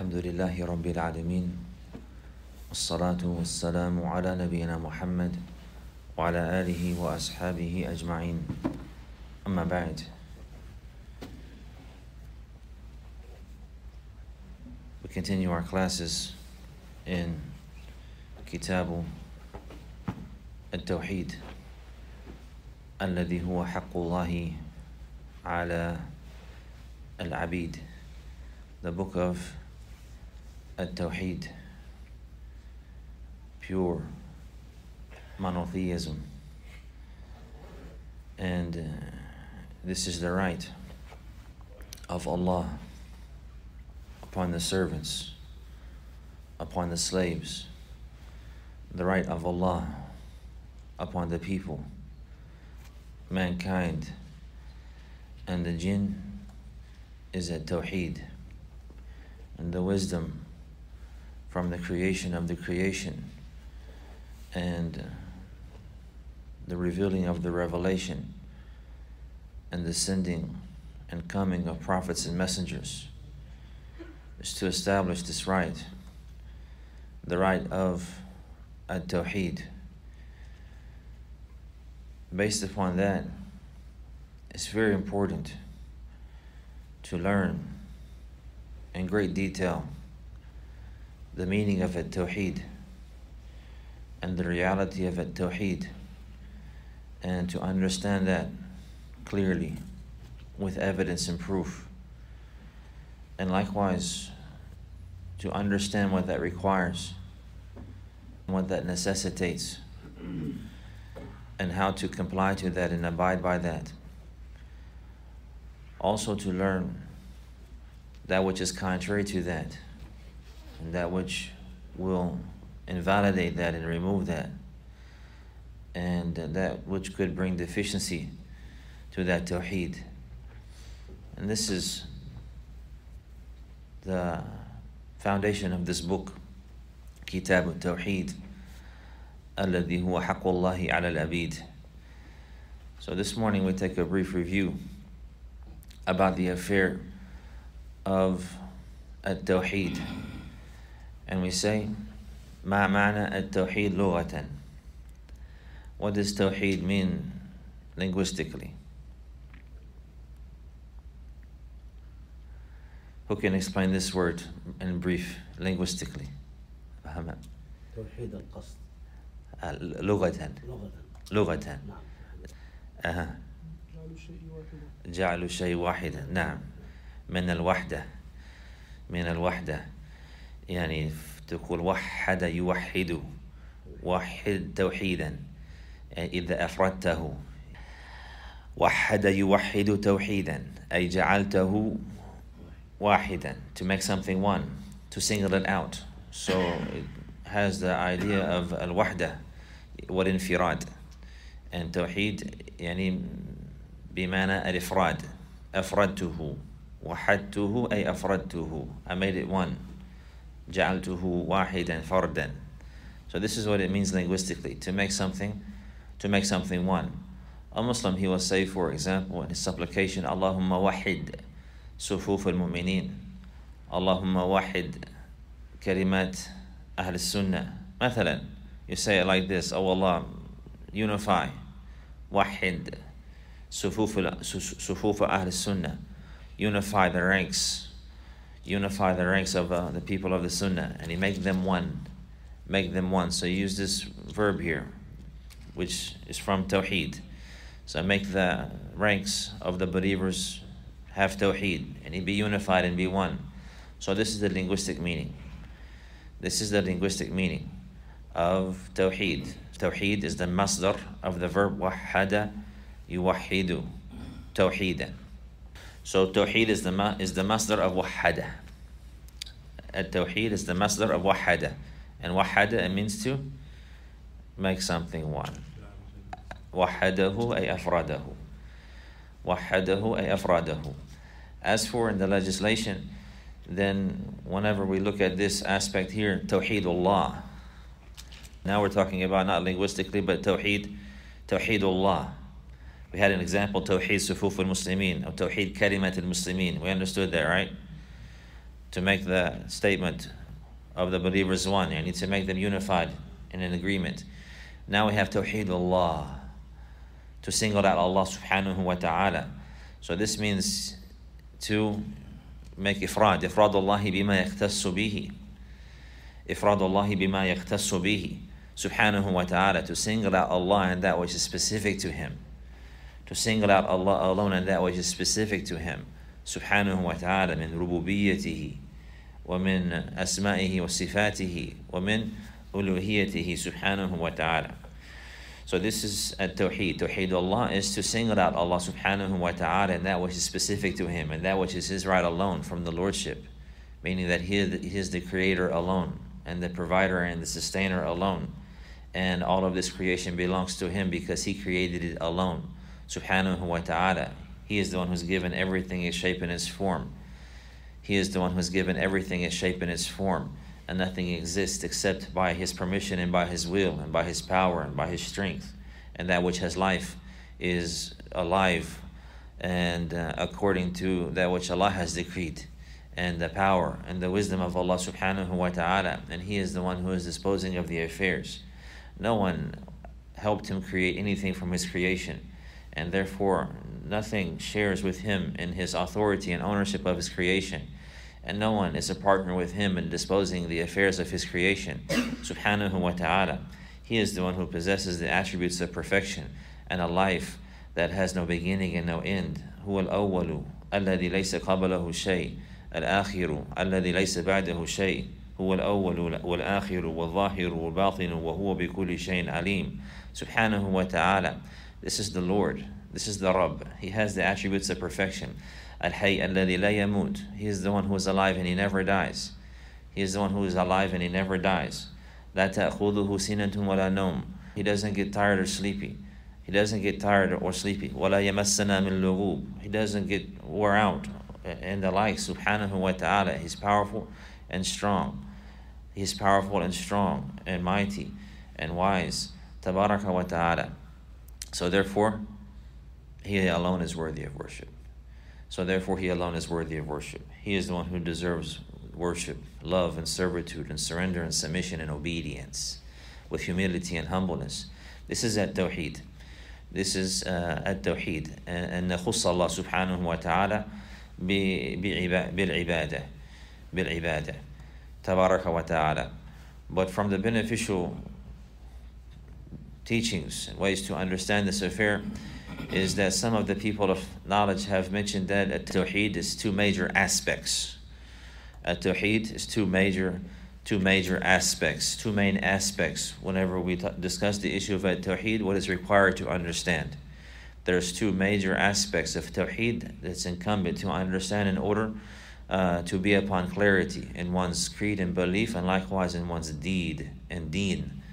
الحمد لله رب العالمين والصلاة والسلام على نبينا محمد وعلى آله وأصحابه أجمعين أما بعد. We continue our classes in كتاب التوحيد الذي هو حق الله على العبيد, the book of At-Tawheed, pure monotheism. And this is the right of Allah upon the servants, upon the slaves, the right of Allah upon the people, mankind, and the jinn is At-Tawheed, and the wisdom from the creation of the creation and the revealing of the revelation and the sending and coming of prophets and messengers is to establish this right, the right of At-Tawheed. Based upon that, it's very important to learn in great detail the meaning of At-Tawheed and the reality of At-Tawheed, and to understand that clearly with evidence and proof, and likewise to understand what that requires, what that necessitates, and how to comply to that and abide by that. Also to learn that which is contrary to that, and that which will invalidate that and remove that, and that which could bring deficiency to that Tawheed. And this is the foundation of this book, Kitab al-Tawheed, الذي هو حق الله على العبيد. So this morning we take a brief review about the affair of At-Tawheed, and we say ما معنى التوحيد لغة. What does Tawheed mean linguistically? Who can explain this word in brief linguistically? توحيد القصد. لغة. جعل الشيء واحدا. نعم. من الوحدة يعني تقول وحد يوحد، وحد توحيدا إذا أفردته. وحد يوحد توحيدا أي جعلته واحدا, to make something one, to single it out. So it has the idea of al-wahda wal-infirad, and tawheed يعني بمعنى الإفراد. أفردته وحدته أي أفردته, I made it one. جعلته واحدا فردا. So this is what it means linguistically, to make something one. A Muslim, he will say, for example, in his supplication, Allahumma wahid صفوف المؤمنين, Allahumma wahid كلمات أهل السنة. مثلا, you say it like this: Oh Allah, unify, wahid صفوف أهل السنة, unify the ranks of the people of the Sunnah, and he make them one. So you use this verb here, which is from Tawheed. So make the ranks of the believers have Tawheed, and he be unified and be one. So this is the linguistic meaning. Of Tawheed. Tawheed is the masdar of the verb wahada yuwahidu, tawheedan. So Tawheed is the masdar of wahada. At-Tawheed is the masdar of wahada. And wahada, it means to make something one. Wahadahu ay afradahu. As for in the legislation, then whenever we look at this aspect here, Tawheedullah. Now we're talking about not linguistically, but Tawheedullah. We had an example, Tawheed Sufuf al-Muslimin, or Tawheed Kalimat al-Muslimin. We understood that, right? to make the statement of the believers one. You need to make them unified in an agreement. Now we have Tawheed Allah, to single out Allah subhanahu wa ta'ala. So this means to make ifrad Allahi bima yakhtassu bihi. Ifrad Allahi bima yakhtassu bihi. Subhanahu wa ta'ala, to single out Allah and that which is specific to Him. To single out Allah alone and that which is specific to Him. Subhanahu wa ta'ala, min rububiyyatihi, wa min asma'ihi wa sifatihi, wa min uluhiyatihi subhanahu wa ta'ala. So this is at-Tawheed. Tawheed Allah is to single out Allah subhanahu wa ta'ala and that which is specific to Him and that which is His right alone from the Lordship. Meaning that He is the Creator alone and the Provider and the Sustainer alone. And all of this creation belongs to Him because He created it alone. Subhanahu wa ta'ala. He is the one who's given everything its shape and its form. He is the one who's given everything its shape and its form. And nothing exists except by His permission and by His will and by His power and by His strength. And that which has life is alive and according to that which Allah has decreed, and the power and the wisdom of Allah subhanahu wa ta'ala. And He is the one who is disposing of the affairs. No one helped Him create anything from His creation, and therefore nothing shares with Him in His authority and ownership of His creation. And no one is a partner with Him in disposing the affairs of His creation. Subhanahu wa ta'ala. He is the one who possesses the attributes of perfection and a life that has no beginning and no end. هو الأول الذي ليس قبله شيء الآخر الذي ليس بعده شيء هو الأول والآخر والظاهر والباطن وهو بكل شيء عليم. Subhanahu wa ta'ala. This is the Lord. This is the Rabb. He has the attributes of perfection. Al-Hayy alladhi la yamut. He is the one who is alive and He never dies. He is the one who is alive and He never dies. La ta'khudhuhu sinatun wa la nawm. He doesn't get tired or sleepy. He doesn't get tired or sleepy. Wa la yamassana min lughub. He doesn't get wore out and the like. Subhanahu wa ta'ala. He's powerful and strong. He's powerful and strong and mighty and wise. Tabaraka wa ta'ala. So therefore, He alone is worthy of worship. So therefore, He alone is worthy of worship. He is the one who deserves worship, love and servitude and surrender and submission and obedience with humility and humbleness. This is at-Tawheed. This is at-Tawheed. And نخص Allah subhanahu wa ta'ala بالعبادة تبارك وتعالى. But from the beneficial teachings and ways to understand this affair is that some of the people of knowledge have mentioned that at-Tawheed is two major aspects. At-Tawheed is two major aspects, two main aspects. Whenever we discuss the issue of at-Tawheed, what is required to understand? There's two major aspects of Tawheed that's incumbent to understand in order to be upon clarity in one's creed and belief, and likewise in one's deed and deen.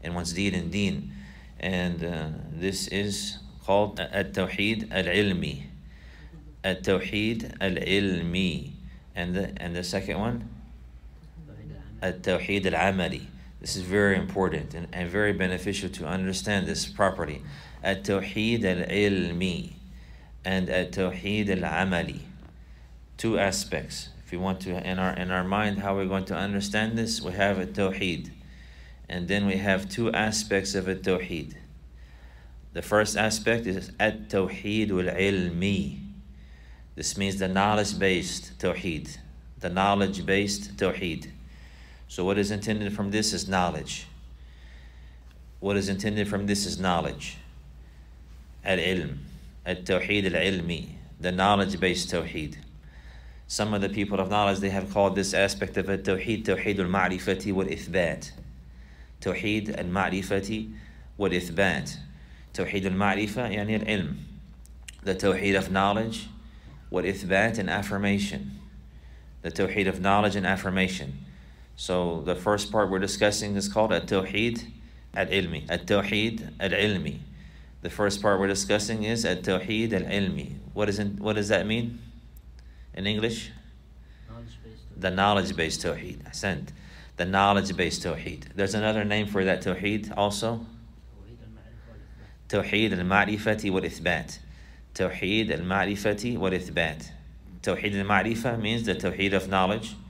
And this is called at-Tawheed al-Ilmi. At-Tawheed al-Ilmi. And the second one? At-Tawheed al-Amali. This is very important and very beneficial to understand this properly. At-Tawheed al-Ilmi and at-Tawheed al-Amali. Two aspects. If you want to, in our mind, how we're going to understand this, we have at-Tawheed. And then we have two aspects of at-Tawheed. The first aspect is at-Tawheed al-Ilmi. This means the knowledge-based Tawheed. The knowledge-based Tawheed. So what is intended from this is knowledge. What is intended from this is knowledge. Al-Ilm. At-Tawheed al-Ilmi. The knowledge-based Tawheed. Some of the people of knowledge, they have called this aspect of at-Tawheed Tawheed al-Ma'rifati wal-Ithbat. Tawheed al-Ma'rifati wal-Ithbat. Tawheed al-Ma'rifa, yani al-Ilm. The Tawheed of knowledge, wal-Ithbat, and affirmation. The Tawheed of knowledge and affirmation. So the first part we're discussing is called at-Tawheed al-Ilmi. At-Tawheed al-Ilmi. The first part we're discussing is at-Tawheed al-Ilmi. What does that mean in English? The knowledge-based Tawheed. Ahsant. The knowledge-based Tawheed. There's another name for that Tawheed also. Tawheed al-Ma'rifati wal-Ithbat. Tawheed al-Ma'rifati wal-Ithbat. Tawheed al-Ma'rifa means the Tawheed of knowledge,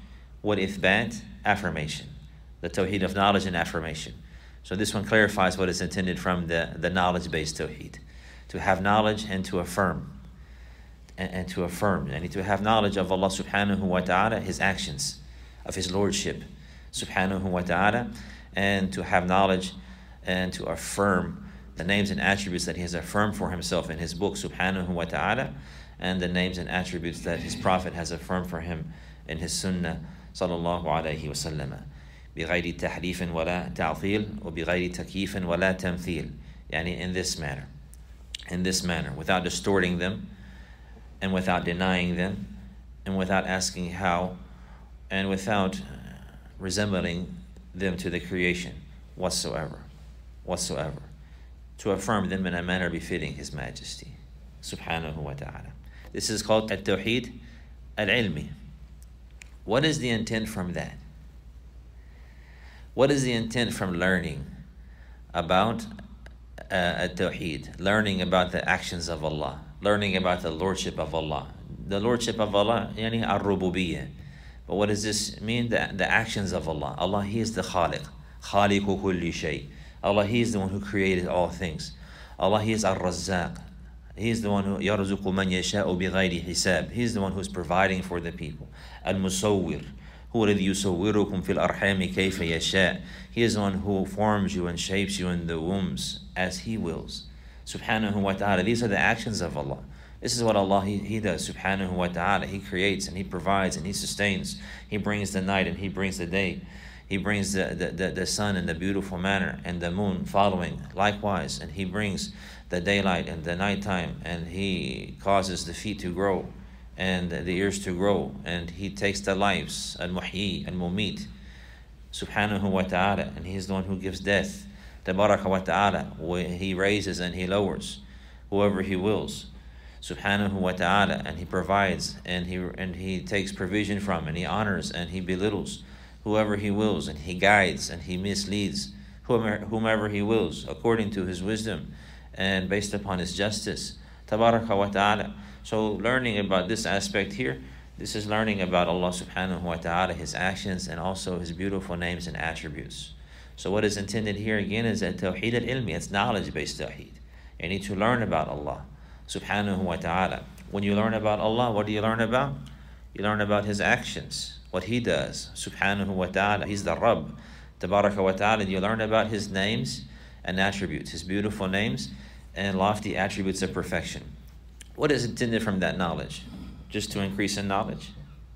والإثبات, affirmation. The tawheed of knowledge and affirmation. So this one clarifies what is intended from the knowledge-based tawheed. To have knowledge and to affirm. And to affirm. And to have knowledge of Allah subhanahu wa ta'ala, His actions, of His lordship subhanahu wa ta'ala, and to have knowledge and to affirm the names and attributes that He has affirmed for Himself in His book subhanahu wa ta'ala, and the names and attributes that His Prophet has affirmed for Him in His Sunnah sallallahu alayhi wa sallam. بغير تحريف ولا تعطيل وبغير تكييف ولا تمثيل. يعني in this manner, without distorting them and without denying them and without asking how and without resembling them to the creation whatsoever. To affirm them in a manner befitting His Majesty subhanahu wa ta'ala. This is called at-tawheed al-ilmi. What is the intent from that? What is the intent from learning about at-tawheed, learning about the actions of Allah, learning about the lordship of Allah? The lordship of Allah, yani ar-rububiyyah. But what does this mean? The actions of Allah. Allah, He is the khaliq. Khaliqu kulli shay. Allah, He is the one who created all things. Allah, He is ar-razzaq. He is the one who yarzuqu man yasha'u bighayri hisab. He is the one who is providing for the people. Al-musawwir. هو الذي يصوركم في الأرحام كيف يشاء. He is the one who forms you and shapes you in the wombs as He wills. Subhanahu wa ta'ala. These are the actions of Allah. This is what Allah, He does, subhanahu wa ta'ala. He creates and He provides and He sustains. He brings the night and He brings the day. He brings the sun in the beautiful manner and the moon following likewise. And He brings the daylight and the nighttime, and He causes the feet to grow and the ears to grow, and He takes the lives, al-muhyi, al-mumit, subhanahu wa ta'ala, and He is the one who gives death, tabaraka wa ta'ala. He raises and He lowers whoever He wills, subhanahu wa ta'ala, and He provides and He takes provision from, and He honors and He belittles whoever He wills, and He guides and He misleads whomever He wills according to His wisdom and based upon His justice, tabaraka wa ta'ala. So learning about this aspect here, this is learning about Allah subhanahu wa ta'ala, His actions, and also His beautiful names and attributes. So what is intended here again is that tawheed al-ilmi, it's knowledge-based tawheed. You need to learn about Allah subhanahu wa ta'ala. When you learn about Allah, what do you learn about? You learn about His actions, what He does, subhanahu wa ta'ala. He's the Rabb, tabaraka wa ta'ala. You learn about His names and attributes, His beautiful names and lofty attributes of perfection. What is intended from that knowledge? Just to increase in knowledge?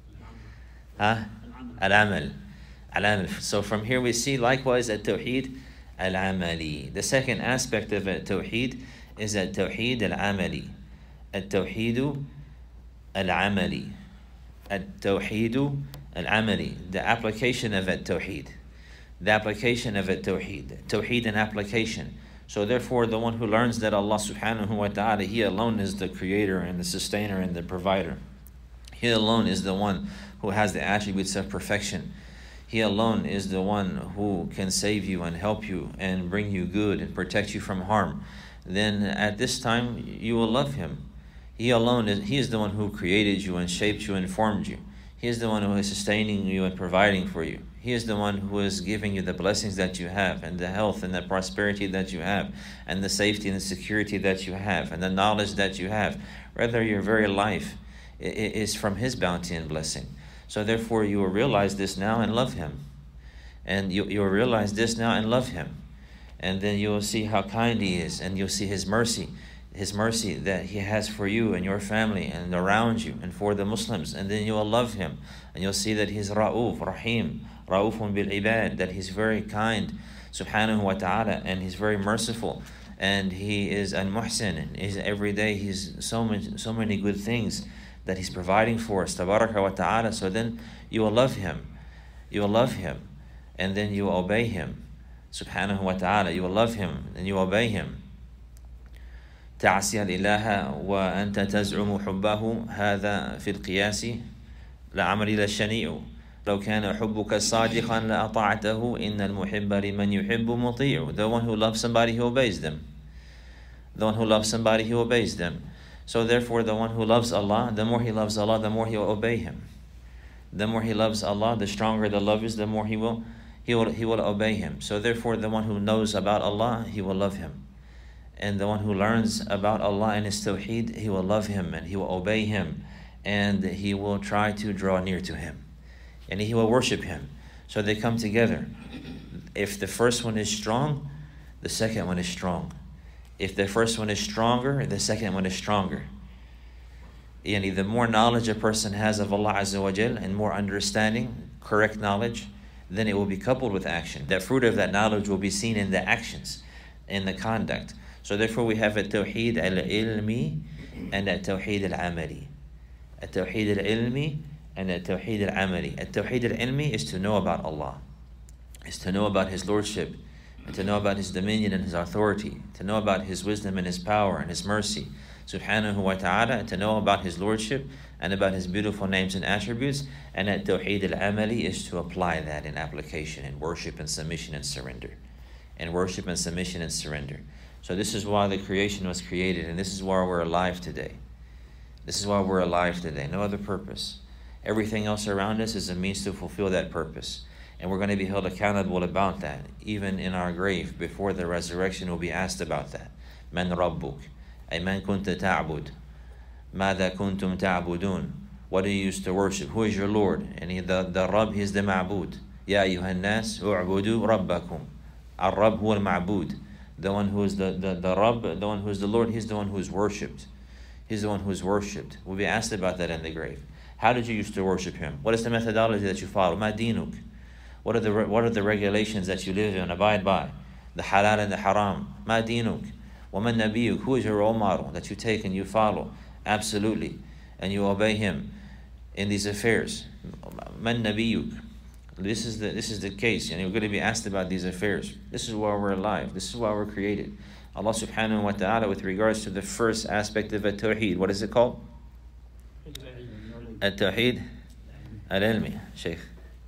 Al-amal. So from here we see likewise at-tawheed al-amali. The second aspect of at-tawheed is at-tawheed al-amali. At-tawheed al-amali. At-tawheed al-amali. The application of at-tawheed. The application of at-tawheed. Tawheed and application. So therefore, the one who learns that Allah subhanahu wa ta'ala, He alone is the creator and the sustainer and the provider. He alone is the one who has the attributes of perfection. He alone is the one who can save you and help you and bring you good and protect you from harm. Then at this time, you will love Him. He alone He is the one who created you and shaped you and formed you. He is the one who is sustaining you and providing for you. He is the one who is giving you the blessings that you have, and the health and the prosperity that you have, and the safety and the security that you have, and the knowledge that you have. Rather, your very life is from His bounty and blessing. So therefore, you will realize this now and love Him. And you will realize this now and love Him. And then you will see how kind He is, and you'll see His mercy that He has for you and your family and around you and for the Muslims. And then you will love Him, and you'll see that He's Ra'uf, Rahim, Ra'ufun bil ibad, that He's very kind, subhanahu wa ta'ala, and He's very merciful, and He is al-muhsin. Every day He's so many good things that He's providing for us, tabaraka wa ta'ala. So then you will love Him, and then you will obey Him, subhanahu wa ta'ala. You will love Him and you obey Him. تعصي الإله وأنت تزعم حبه هذا في القياس لا عمل إلى الشنيع لو كان حبك صادقا لأطعته إن المحب لمن يحب مطيع. The one who loves somebody, he obeys them. The one who loves somebody, he obeys them. So therefore, the one who loves Allah, the more he loves Allah, the more he will obey Him. The more he loves Allah, the stronger the love is, the more he will obey Him. So therefore, the one who knows about Allah, he will love Him. And the one who learns about Allah and His Tawheed, he will love Him and he will obey Him. And he will try to draw near to Him. And he will worship Him. So they come together. If the first one is strong, the second one is strong. If the first one is stronger, the second one is stronger. Yani the more knowledge a person has of Allah Azza wa Jal and more understanding, correct knowledge, then it will be coupled with action. The fruit of that knowledge will be seen in the actions, in the conduct. So therefore we have a Tawheed al-ilmi and a Tawheed al-amali. A Tawheed al-ilmi and a Tawheed al-amali. A Tawheed al-ilmi is to know about Allah, is to know about His Lordship, and to know about His dominion and His authority, to know about His wisdom and His power and His mercy, subhanahu wa ta'ala, to know about His Lordship and about His beautiful names and attributes. And at Tawheed al-amali is to apply that in application, in worship and submission and surrender. In worship and submission and surrender. So this is why the creation was created, and this is why we're alive today. This is why we're alive today, no other purpose. Everything else around us is a means to fulfill that purpose. And we're going to be held accountable about that. Even in our grave, before the resurrection, we'll be asked about that. Man rabbuk? Ay man kunta ta'bud? Mada kuntum ta'budun? What do you used to worship? Who is your Lord? And the Rabb, he is the ma'bud. Ya ayyuhan nas, u'budu rabbakum. Ar-Rabb huwa al-ma'bud. The one who is the Rabb, the one who is the Lord, he's the one who is worshipped. He's the one who is worshipped. We'll be asked about that in the grave. How did you used to worship Him? What is the methodology that you follow? Ma dinuk? What are the regulations that you live in, abide by? The halal and the haram. Ma dinuk? Wa man nabiyuk? Who is your role model that you take and you follow? Absolutely. And you obey him in these affairs. Man nabiyuk? This is the case, and we're going to be asked about these affairs. This is why we're alive. This is why we're created. Allah subhanahu wa ta'ala, with regards to the first aspect of at-tawheed, what is it called? At-tawheed al-ilmi, Shaykh.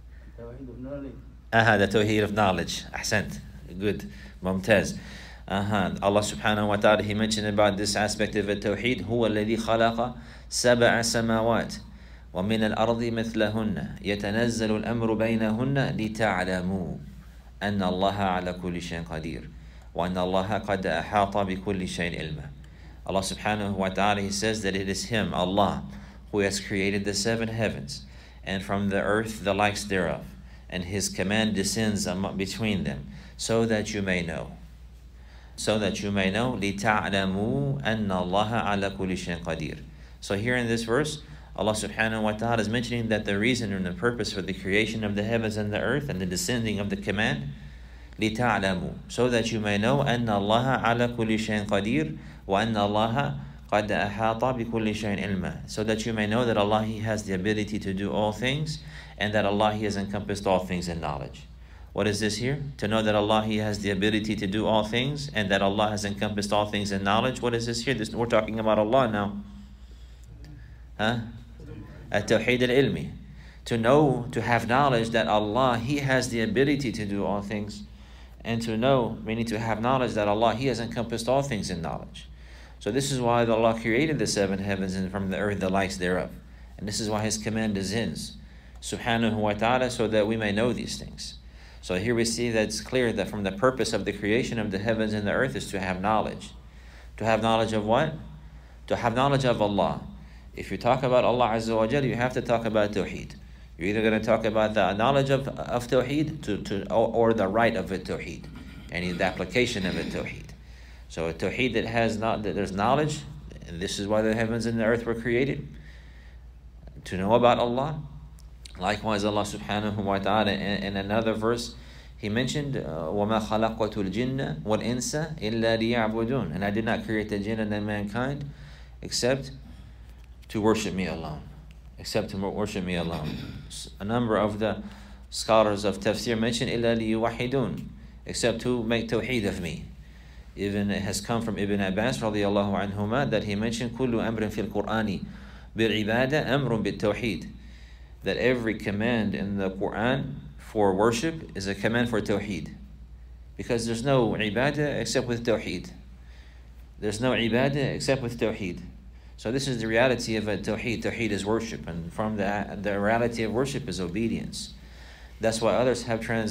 The tawheed of knowledge. Ahsant. Good. Mumtaz. Allah subhanahu wa ta'ala, He mentioned about this aspect of at-tawheed. هو الذي خلق سبع سماوات ومن الأرض مثلهن يتنزل الأمر بينهن لتعلموا أن الله على كل شيء قدير وأن الله قد أحاط بكل شيء علما. Allah subhanahu wa ta'ala, He says that it is Him, Allah, who has created the seven heavens and from the earth the likes thereof, and His command descends between them, so that you may know. So that you may know, لِتَعْلَمُوا أَنَّ اللَّهَ عَلَى كُلِّ شَيْءٍ قَدِيرٌ. So here in this verse, Allah subhanahu wa ta'ala is mentioning that the reason and the purpose for the creation of the heavens and the earth and the descending of the command, لِتَعْلَمُوا, so that you may know, أَنَّ اللَّهَ عَلَى كُلِّ شَيْءٍ قَدِيرٌ وَأَنَّ اللَّهَ قَدْ أَحَاطَ بِكُلِّ شَيْءٍ عِلْمًا. So that you may know that Allah, He has the ability to do all things, and that Allah, He has encompassed all things in knowledge. What is this here? To know that Allah, He has the ability to do all things, and that Allah has encompassed all things in knowledge. What is this here? We're talking about Allah now. At-tawheed al-ilmi. To know, to have knowledge that Allah, He has the ability to do all things. And to know, meaning to have knowledge that Allah, He has encompassed all things in knowledge. So this is why Allah created the seven heavens and from the earth the likes thereof. And this is why His command descends, subhanahu wa ta'ala, so that we may know these things. So here we see that it's clear that from the purpose of the creation of the heavens and the earth is to have knowledge. To have knowledge of what? To have knowledge of Allah. If you talk about Allah Azza wa Jalla, you have to talk about Tawheed. You're either going to talk about the knowledge of Tawheed or the right of it Tawheed, and the application of it Tawheed. So a Tawheed that there's knowledge, and this is why the heavens and the earth were created, to know about Allah. Likewise, Allah subhanahu wa ta'ala in another verse, He mentioned, وَمَا خَلَقْتُ الْجِنَّ وَالْإِنسَ إِلَّا لِيَعْبُدُونَ. And I did not create the jinn and the mankind except to worship me alone. Except to worship me alone. A number of the scholars of tafsir mention إِلَّا لِيُوَحِدُونَ, except to make tawheed of me. Even it has come from Ibn Abbas radiallahu anhuma that he mentioned كُلُّ أَمْرٍ فِي الْقُرْآنِ بِالْعِبَادَةِ أَمْرٌ بِالتَّوْحِيدِ. That every command in the Quran for worship is a command for tawheed. Because there's no ibadah except with tawheed. There's no ibadah except with tawheed. So this is the reality of a tawheed. Tawheed is worship, and from the reality of worship is obedience. That's why others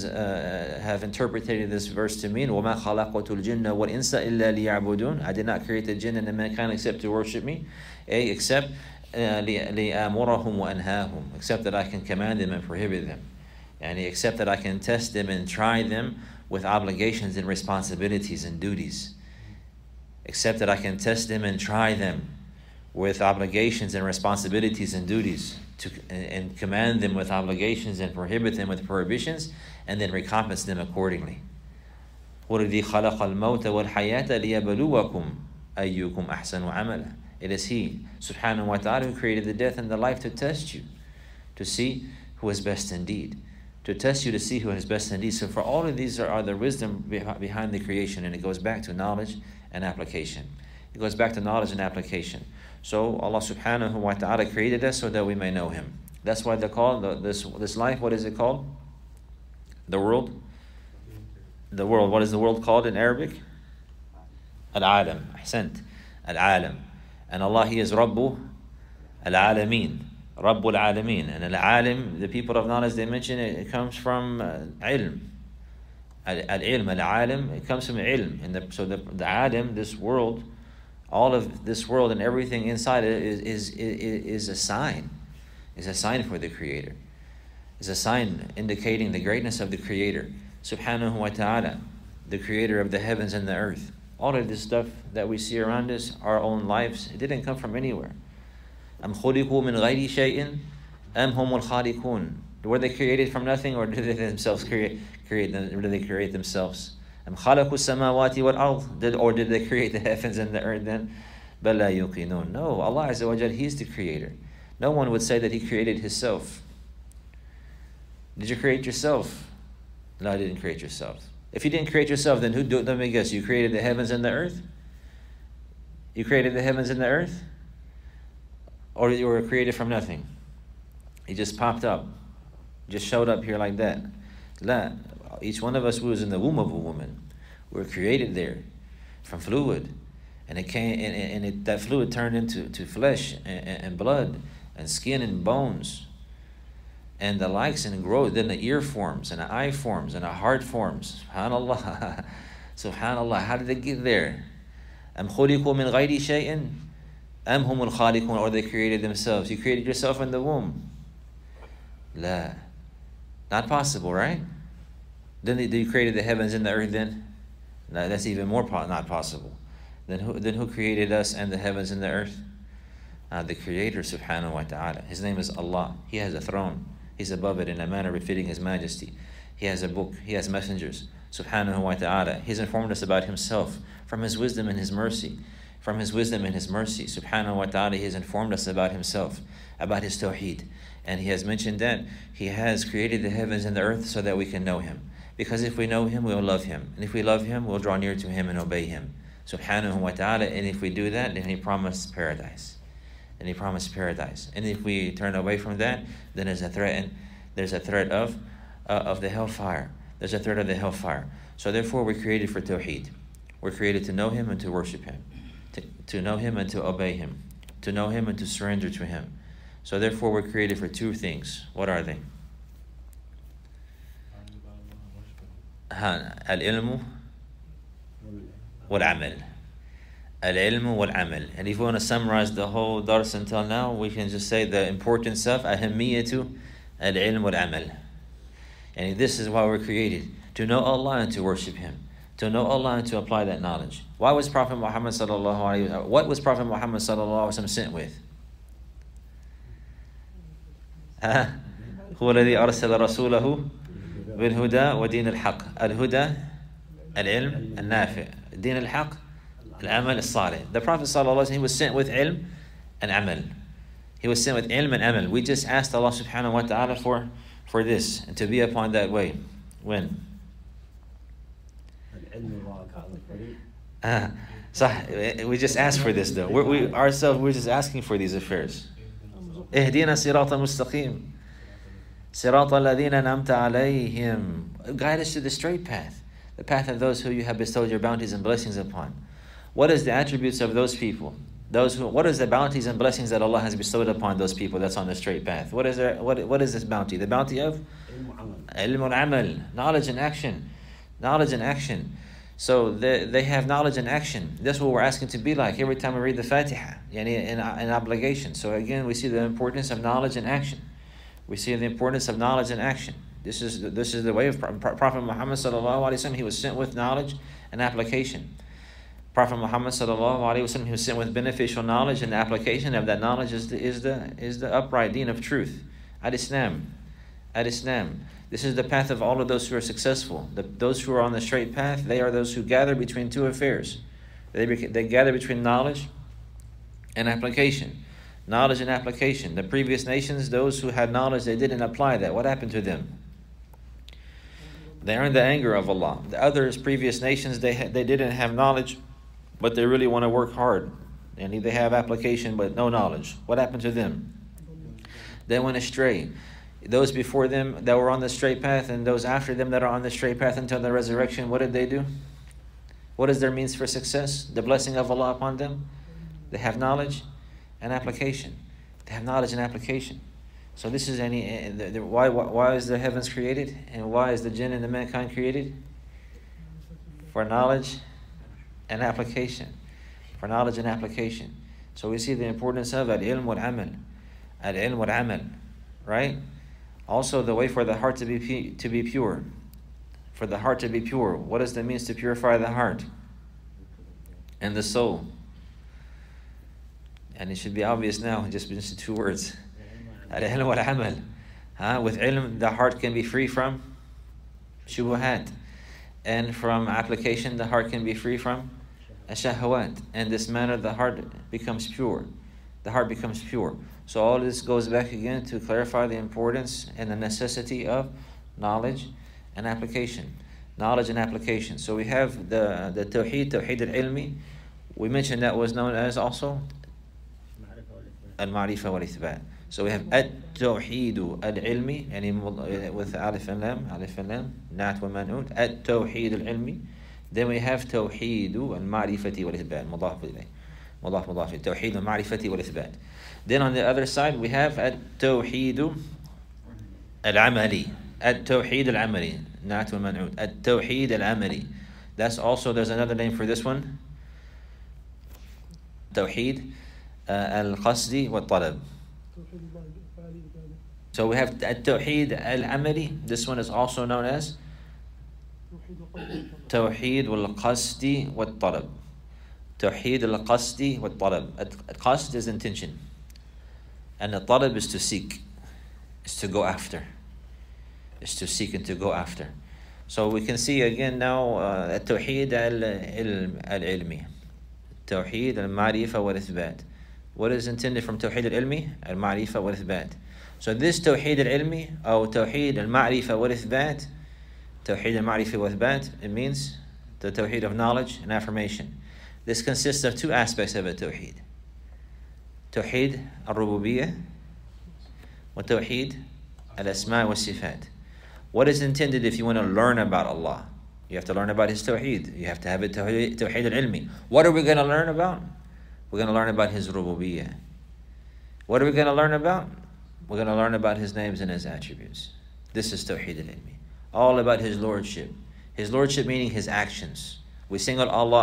have interpreted this verse to mean وَمَا خَلَقْتُ الْجِنَّ وَالْإِنسَ إِلَّا لِيَعْبُدُونَ. I did not create the jinn and the mankind except to worship me. Except لِأَمُرَهُمْ وَأَنْهَاهُم. Except that I can command them and prohibit them. And except that I can test them and try them with obligations and responsibilities and duties. Except that I can test them and try them with obligations and responsibilities and duties, and command them with obligations and prohibit them with prohibitions, and then recompense them accordingly. وَالَّذِي خَلَقَ الْمَوْتَ وَالْحَيَاةَ لِيَبْلُوَكُمْ أَيُّكُمْ أَحْسَنُ عَمَلًا. It is He, subhanahu wa ta'ala, who created the death and the life to test you, to see who is best indeed. To test you to see who is best indeed. So for all of these are the wisdom behind the creation, and it goes back to knowledge and application. It goes back to knowledge and application. So Allah subhanahu wa ta'ala created us so that we may know Him. That's why they're called, this life, what is it called? The world? The world. What is the world called in Arabic? Al-Alam. Ahsant. Al-Alam. And Allah, He is Rabbu Al-Alameen. Rabbul Alameen. And Al-Alim, the people of knowledge, they mention it comes from ilm. Al-Ilm, Al-Alim, it comes from ilm. And so the Alim, this world, all of this world and everything inside it is a sign. Is a sign for the Creator. Is a sign indicating the greatness of the Creator, subhanahu wa ta'ala, the Creator of the heavens and the earth. All of this stuff that we see around us, our own lives, it didn't come from anywhere. Am khuliqu min ghayri shay'in am humul khaliqun. Were they created from nothing, or did they themselves create them? Or did they create themselves? Am khalaqu samawati wal ard. Or did they create the heavens and the earth then? Bal la yuqinun. No, Allah Azza wa Jal, He's the Creator. No one would say that He created Himself. Did you create yourself? No, I didn't create yourself. If you didn't create yourself, then let me guess, you created the heavens and the earth? You created the heavens and the earth? Or you were created from nothing? He just popped up. Just showed up here like that. La. Each one of us was in the womb of a woman. We were created there from fluid. And it came, and that fluid turned into flesh and blood and skin and bones. And the likes, and growth. Then the ear forms, and the eye forms, and the heart forms. SubhanAllah. SubhanAllah. How did they get there? Am khuliqu min ghayri shay'in am humul khaliqun. Or they created themselves. You created yourself in the womb. La. Not possible, right? Then you created the heavens and the earth then? No, that's even more not possible. Then who created us and the heavens and the earth? The Creator, subhanahu wa ta'ala. His name is Allah. He has a throne. He's above it in a manner befitting His majesty. He has a book. He has messengers, subhanahu wa ta'ala. He's informed us about Himself from His wisdom and His mercy. From His wisdom and His mercy, subhanahu wa ta'ala, He has informed us about Himself, about His tawheed. And He has mentioned that He has created the heavens and the earth so that we can know Him. Because if we know Him, we will love Him. And if we love Him, we'll draw near to Him and obey Him, subhanahu wa ta'ala. And if we do that, then He promised paradise. And He promised paradise. And if we turn away from that, then there's a threat of the hellfire. There's a threat of the hellfire. So therefore, we're created for tawheed. We're created to know Him and to worship Him. To know Him and to obey Him. To know Him and to surrender to Him. So therefore, we're created for two things. What are they? Al-ilmu wal-amal. Al-ilmu wal-amal. And if we want to summarize the whole dars until now, we can just say the importance of ahamiyatu al-ilm wal-amal. And this is why we're created. To know Allah and to worship Him. To know Allah and to apply that knowledge. Why was Prophet Muhammad sallallahu alaihi wasallam? What was Prophet Muhammad sallallahu alaihi wasallam sent with? هو الذي أرسل رسوله بالهدى ودين الحق. الهدى العلم النافع. دين الحق العمل الصالح. The Prophet sallallahu alaihi wasallam, he was sent with ilm and amal. He was sent with ilm and amal. We just asked Allah subhanahu wa ta'ala for this and to be upon that way. When? We just asked for this though. We're just asking for these affairs. اهدنا صراط المستقيم صراط الذين أنعمت عليهم. Guide us to the straight path, the path of those who you have bestowed your bounties and blessings upon. What is the attributes of those people? What is the bounties and blessings that Allah has bestowed upon those people that's on the straight path? What is this bounty? The bounty of ilm al-amal, knowledge and action. Knowledge and action. So they have knowledge and action. That's what we're asking to be like every time we read the Fatiha, in obligation. So again, we see the importance of knowledge and action. We see the importance of knowledge and action. This is the way of Prophet Muhammad sallallahu alaihi wasallam. He was sent with knowledge and application. Prophet Muhammad sallallahu alaihi wasallam, he was sent with beneficial knowledge, and the application of that knowledge is the upright deen of truth, Islam. This is the path of all of those who are successful. Those who are on the straight path, they are those who gather between two affairs. They gather between knowledge and application. Knowledge and application. The previous nations, those who had knowledge, they didn't apply that. What happened to them? They earned the anger of Allah. The others, previous nations, they didn't have knowledge, but they really want to work hard. And they have application, but no knowledge. What happened to them? They went astray. Those before them that were on the straight path, and those after them that are on the straight path until the resurrection, what did they do? What is their means for success? The blessing of Allah upon them? They have knowledge and application. They have knowledge and application. So this is why is the heavens created, and why is the jinn and the mankind created? For knowledge and application. For knowledge and application. So we see the importance of al-ilm wal-amal. Al-ilm wal-amal. Right? Also, the way for the heart to be pure. For the heart to be pure. What is the means to purify the heart and the soul? And it should be obvious now, just 2 words. Al-ilm wal-amal. With ilm, the heart can be free from shubuhat. And from application, the heart can be free from ashahawat. And this manner, the heart becomes pure. The heart becomes pure. So all this goes back again to clarify the importance and the necessity of knowledge and application. Knowledge and application. So we have the Tawheed al-Ilmi. We mentioned that was known as also al-Ma'rifa wal-Ithbat. So we have at-Tawheed al-Ilmi, and with alif and lam, na'at wa man'ut, at-Tawheed al-Ilmi. Then we have Tawheed al-Ma'rifati wal-Ithbat, mudaf ilayh. مضاف مضاف التوحيد والمعرفة والإثبات. Then on the other side we have التوحيد العملي. التوحيد العملي. نعت ومنعوت. التوحيد العملي. There's another name for this one. توحيد القصد والطلب. So we have التوحيد العملي. This one is also known as توحيد والقصد والطلب. Tawheed al-qasdi wa talab. Qasd is intention. And the talab is to seek. Is to go after. Is to seek and to go after. So we can see again now Tawheed al-ilmi. Tawheed al-ma'rifa wal-ithbat. What is intended from Tawheed al-ilmi? Al-ma'rifa wal-ithbat. So this Tawheed al-ilmi or Tawheed al-ma'rifa wal-ithbat, Tawheed al-ma'rifa wal-ithbat, it means the Tawheed of knowledge and affirmation. This consists of 2 aspects of a Tawheed. Tawheed al-Rububiyyah wa Tawheed al-Asma' wa Sifat. What is intended if you want to learn about Allah? You have to learn about His Tawheed. You have to have a Tawheed al-Ilmi. What are we going to learn about? We're going to learn about His Rububiyyah. What are we going to learn about? We're going to learn about His names and His attributes. This is Tawheed al-Ilmi. All about His Lordship. His Lordship meaning His actions. We single Allah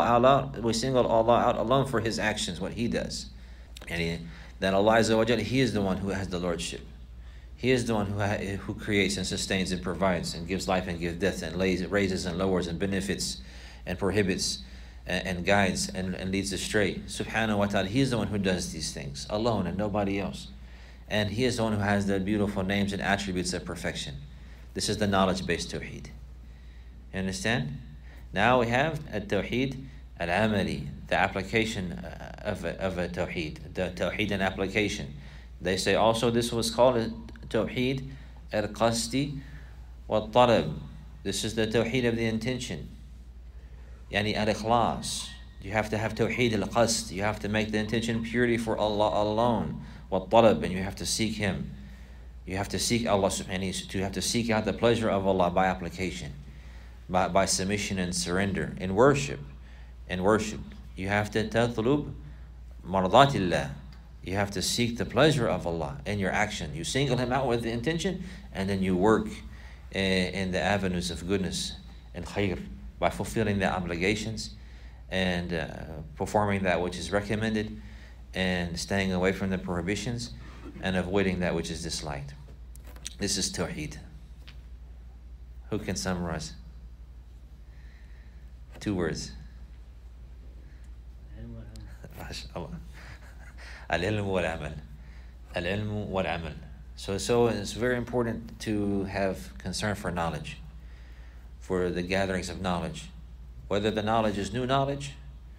out alone for His actions, what He does. And that Allah Azza wa Jalla, He is the one who has the Lordship. He is the one who creates and sustains and provides and gives life and gives death and raises and lowers and benefits and prohibits and guides and leads astray. Subhanahu wa ta'ala, He is the one who does these things alone and nobody else. And He is the one who has the beautiful names and attributes of perfection. This is the knowledge-based Tawheed. You understand? Now we have al-Tawheed al-Amali, the application of a Tawheed, the Tawheed and application. They say also this was called Tawheed al-Qasdi wal-Talab. This is the Tawheed of the intention. Yani al-Ikhlas. You have to have Tawheed al-Qasd. You have to make the intention purity for Allah alone. Wal-Talab, and you have to seek Him. You have to seek Allah subhanahu wa ta'ala. You have to seek out the pleasure of Allah by application. By submission and surrender. In worship. You have to tatlub mardatillah. You have to seek the pleasure of Allah in your action. You single Him out with the intention, and then you work in the avenues of goodness and khair by fulfilling the obligations and performing that which is recommended and staying away from the prohibitions and avoiding that which is disliked. This is Tawheed. Who can summarize? 2 words. MashaAllah. Al-ilm wal-amal. Al-ilm wal-amal. So it's very important to have concern for knowledge, for the gatherings of knowledge. Whether the knowledge is new knowledge,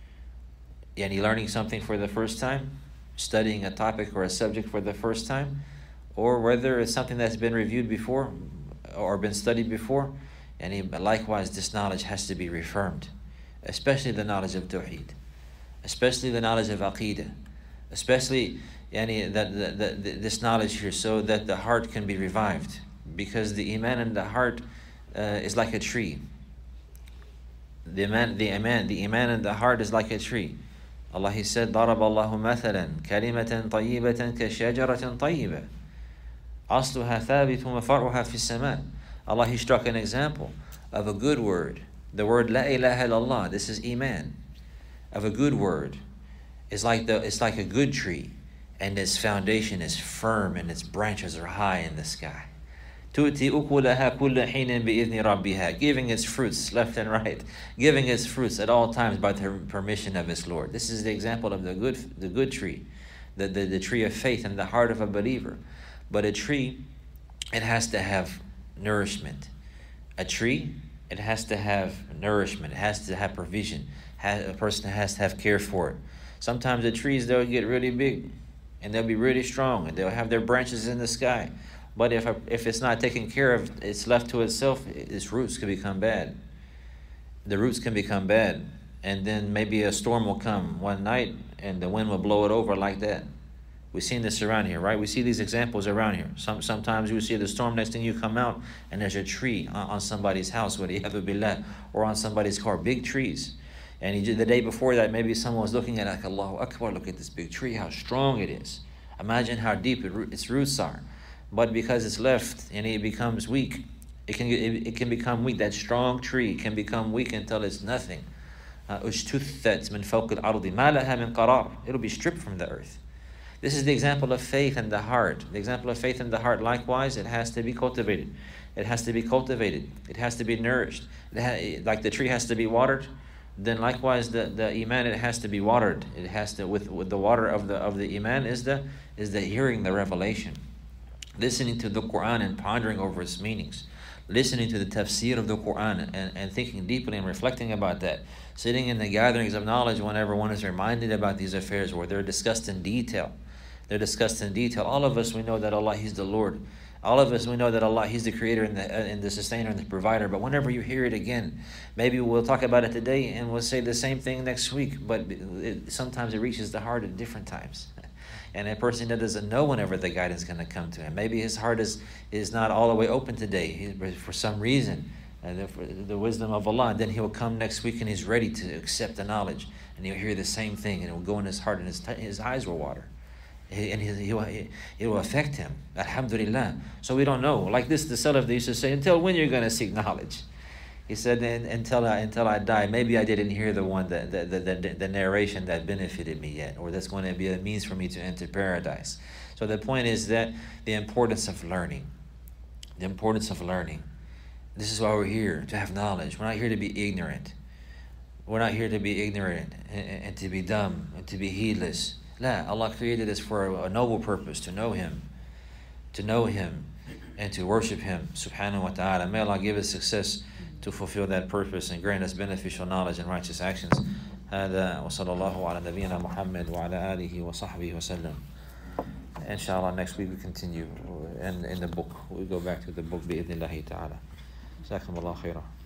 yani learning something for the first time, studying a topic or a subject for the first time, or whether it's something that's been reviewed before or been studied before, and likewise this knowledge has to be reaffirmed, especially the knowledge of Tawheed, especially the knowledge of Aqeedah, especially this knowledge here, so that the heart can be revived, because the Iman in the heart is like a tree. The Iman in the heart is like a tree. Allah, He said, ضَرَبَ اللَّهُ مَثَلًا كَلِمَةً طَيِّبَةً كَشَجَرَةٍ طَيِّبَةٍ أَصْلُهَا ثَابِتٌ وَفَرْعُهَا فِي السَّمَاءِ. Allah, He struck an example of a good word. The word La ilaha illallah, this is Iman. Of a good word. It's like a good tree, and its foundation is firm and its branches are high in the sky. تُؤْتِي أُكُلَهَا كُلَّ حِينٍ بِإِذْنِ رَبِّهَا, giving its fruits left and right, giving its fruits at all times by the permission of its Lord. This is the example of the good tree, the tree of faith in the heart of a believer. But a tree, it has to have nourishment. A tree, it has to have nourishment. It has to have provision. A person has to have care for it. Sometimes the trees, they'll get really big and they'll be really strong and they'll have their branches in the sky. But if it's not taken care of, it's left to itself, its roots can become bad. The roots can become bad. And then maybe a storm will come one night and the wind will blow it over like that. We've seen this around here, right? We see these examples around here. Sometimes you see the storm, next thing you come out and there's a tree on somebody's house, or on somebody's car, big trees. And the day before that, maybe someone was looking at it like, Allahu Akbar, look at this big tree, how strong it is. Imagine how deep its roots are. But because it's left and it becomes weak, it can become weak. That strong tree can become weak until it's nothing. It'll be stripped from the earth. This is the example of faith in the heart. The example of faith in the heart, likewise, it has to be cultivated. It has to be cultivated. It has to be nourished. Like the tree has to be watered, then likewise the Iman, it has to be watered. It has to, with the water of the Iman is the hearing the revelation, listening to the Quran and pondering over its meanings, listening to the tafsir of the Quran and thinking deeply and reflecting about that, sitting in the gatherings of knowledge whenever one is reminded about these affairs where they're discussed in detail. They're discussed in detail. All of us, we know that Allah, He's the Lord. All of us, we know that Allah, He's the creator and the sustainer and the provider. But whenever you hear it again, maybe we'll talk about it today and we'll say the same thing next week. But sometimes it reaches the heart at different times. And a person that doesn't know whenever the guidance is going to come to him. Maybe his heart is not all the way open today for some reason. The wisdom of Allah. And then he will come next week and he's ready to accept the knowledge. And he'll hear the same thing and it will go in his heart and his eyes will water. And it will affect him. Alhamdulillah. So we don't know. Like this, the Salaf, they used to say, until when you're going to seek knowledge? He said, until I die. Maybe I didn't hear the narration that benefited me yet, or that's going to be a means for me to enter paradise. So the point is that the importance of learning. The importance of learning. This is why we're here, to have knowledge. We're not here to be ignorant. We're not here to be ignorant and to be dumb and to be heedless. La, Allah created us for a noble purpose, to know Him and to worship Him, subhanahu wa ta'ala. May Allah give us success to fulfill that purpose and grant us beneficial knowledge and righteous actions. هذا وصلى الله على نبينا محمد وعلى آله وصحبه وسلم. Inshallah, next week we continue in the book. We go back to the book بإذن الله تعالى. جزاكم الله خيرا.